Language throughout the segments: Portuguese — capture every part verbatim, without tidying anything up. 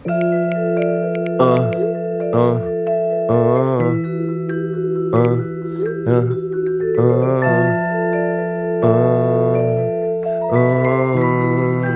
Uh, uh, uh, uh, uh, uh, uh, uh.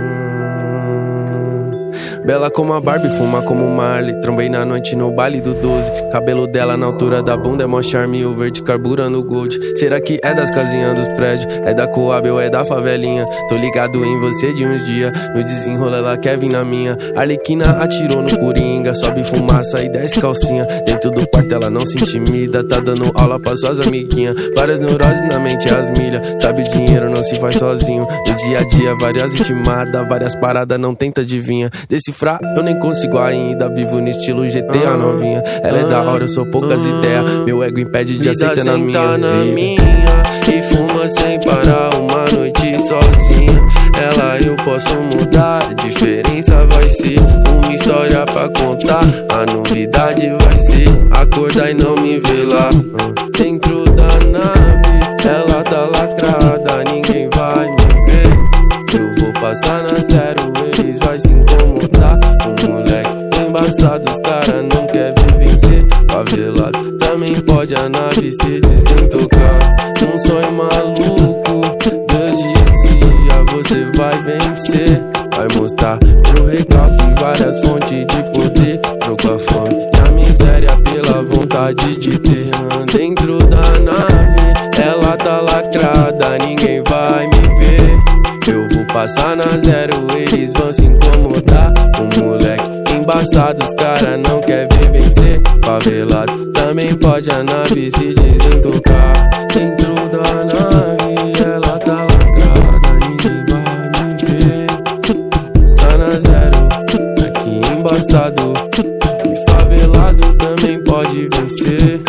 Bela como a Barbie, fuma como Marley. Trombei na noite no baile do doze. Cabelo dela na altura da bunda é mó charme. O verde carburando o gold. Será que é das casinhas dos prédios? É da Coab ou é da favelinha? Tô ligado em você de uns dias. No desenrola ela quer vir na minha. Arlequina atirou no Coringa. Sobe fumaça e desce calcinha. Dentro do quarto ela não se intimida. Tá dando aula pra suas amiguinhas. Várias neuroses na mente as milhas. Sabe o dinheiro não se faz sozinho. No dia a dia várias intimadas. Várias paradas não tenta adivinha. Decifrar eu nem consigo ainda. Vivo no estilo G T A novinha. Ela é da hora, eu sou poucas ideias. Meu ego impede de aceitar na minha na minha e fuma sem parar uma noite sozinha. Ela eu posso mudar, a diferença vai ser uma história pra contar. A novidade vai ser acordar e não me ver lá dentro da nave. Ela tá lacrada, ninguém vai me ver. Eu vou passar na zero, eles vai se incomodar. Um moleque embaçado, os cara não quer ver vencer. Favelado também pode a nave se desentocar. Um sonho maluco, Deus dizia, você vai vencer. Vai mostrar pro recalque várias fontes de poder. Troca a fome e a miséria pela vontade de ter. Dentro da nave, ela tá lacrada, ninguém vai me ver. Eu vou passar na zero, eles vão se incomodar. Um moleque embaçado, os cara não quer ver vencer. Favelado também pode a nave se desentocar. Dentro da nave, ela tá lacrada, ninguém vai me ver. Passar na zero, aqui embaçado. E favelado também pode vencer.